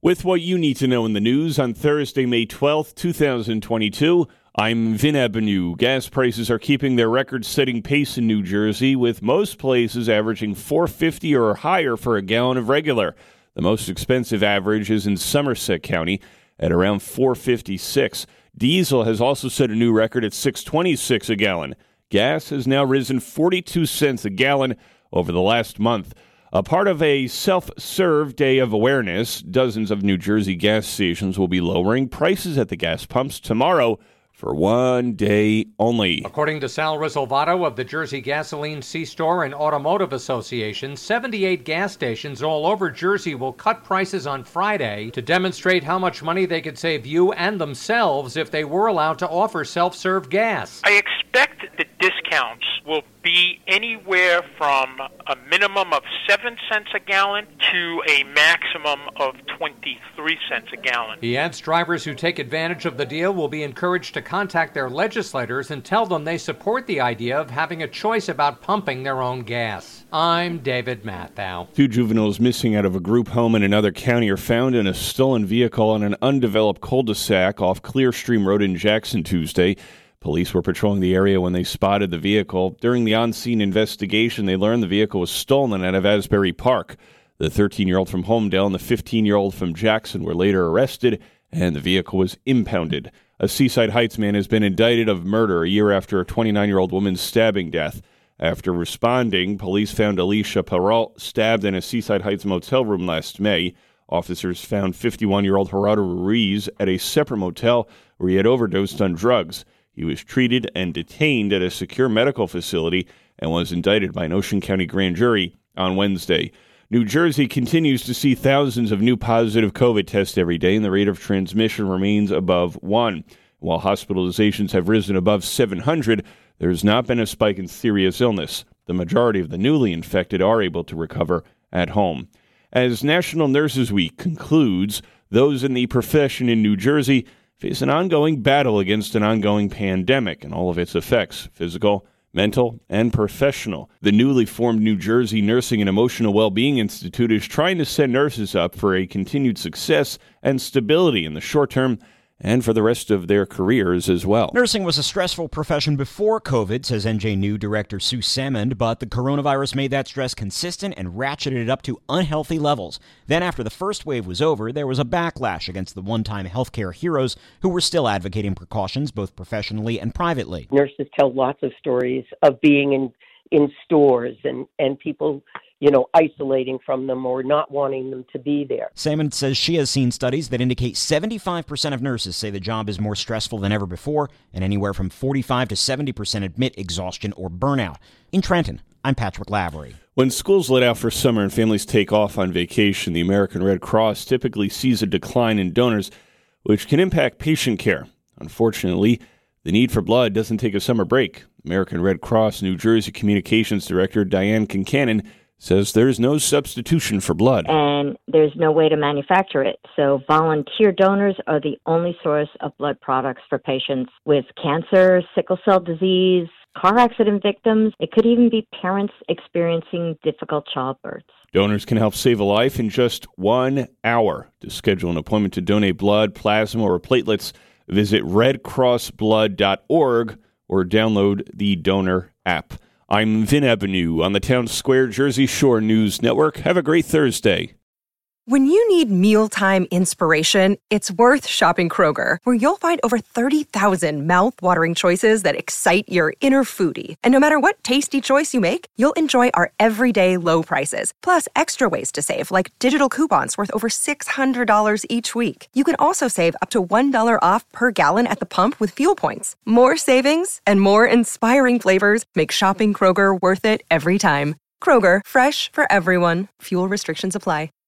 With what you need to know in the news on Thursday, May 12th, 2022, I'm Vin Abenu. Gas prices are keeping their record-setting pace in New Jersey, with most places averaging $4.50 or higher for a gallon of regular. The most expensive average is in Somerset County at around $4.56. Diesel has also set a new record at $6.26 a gallon. Gas has now risen 42 cents a gallon over the last month. A part of a self-serve day of awareness, dozens of New Jersey gas stations will be lowering prices at the gas pumps tomorrow for one day only. According to Sal Risolvato of the Jersey Gasoline C-Store and Automotive Association, 78 gas stations all over Jersey will cut prices on Friday to demonstrate how much money they could save you and themselves if they were allowed to offer self-serve gas. I expect the discounts will be anywhere from a minimum of 7 cents a gallon to a maximum of 23 cents a gallon. He adds drivers who take advantage of the deal will be encouraged to contact their legislators and tell them they support the idea of having a choice about pumping their own gas. I'm David Matthau. 2 juveniles missing out of a group home in another county are found in a stolen vehicle on an undeveloped cul-de-sac off Clearstream Road in Jackson Tuesday. Police were patrolling the area when they spotted the vehicle. During the on-scene investigation, they learned the vehicle was stolen out of Asbury Park. The 13-year-old from Homedale and the 15-year-old from Jackson were later arrested, and the vehicle was impounded. A Seaside Heights man has been indicted of murder a year after a 29-year-old woman's stabbing death. After responding, police found Alicia Peralt stabbed in a Seaside Heights motel room last May. Officers found 51-year-old Gerardo Ruiz at a separate motel where he had overdosed on drugs. He was treated and detained at a secure medical facility and was indicted by an Ocean County grand jury on Wednesday. New Jersey continues to see thousands of new positive COVID tests every day, and the rate of transmission remains above 1. While hospitalizations have risen above 700, there has not been a spike in serious illness. The majority of the newly infected are able to recover at home. As National Nurses Week concludes, those in the profession in New Jersey face an ongoing battle against an ongoing pandemic and all of its effects, physical, mental, and professional. The newly formed New Jersey Nursing and Emotional Well-Being Institute is trying to set nurses up for a continued success and stability in the short term and for the rest of their careers as well. Nursing was a stressful profession before COVID, says NJNU Director Sue Salmond, but the coronavirus made that stress consistent and ratcheted it up to unhealthy levels. Then after the first wave was over, there was a backlash against the one-time healthcare heroes who were still advocating precautions both professionally and privately. Nurses tell lots of stories of being in stores and people isolating from them or not wanting them to be there. Salmond says she has seen studies that indicate 75% of nurses say the job is more stressful than ever before, and anywhere from 45 to 70% admit exhaustion or burnout. In Trenton, I'm Patrick Lavery. When schools let out for summer and families take off on vacation, the American Red Cross typically sees a decline in donors, which can impact patient care. Unfortunately, the need for blood doesn't take a summer break. American Red Cross New Jersey Communications Director Diane Kincannon says there's no substitution for blood. And there's no way to manufacture it. So volunteer donors are the only source of blood products for patients with cancer, sickle cell disease, car accident victims. It could even be parents experiencing difficult childbirths. Donors can help save a life in just 1 hour. To schedule an appointment to donate blood, plasma, or platelets, visit redcrossblood.org or download the donor app. I'm Vin Abenu on the Town Square Jersey Shore News Network. Have a great Thursday. When you need mealtime inspiration, it's worth shopping Kroger, where you'll find over 30,000 mouth-watering choices that excite your inner foodie. And no matter what tasty choice you make, you'll enjoy our everyday low prices, plus extra ways to save, like digital coupons worth over $600 each week. You can also save up to $1 off per gallon at the pump with fuel points. More savings and more inspiring flavors make shopping Kroger worth it every time. Kroger, fresh for everyone. Fuel restrictions apply.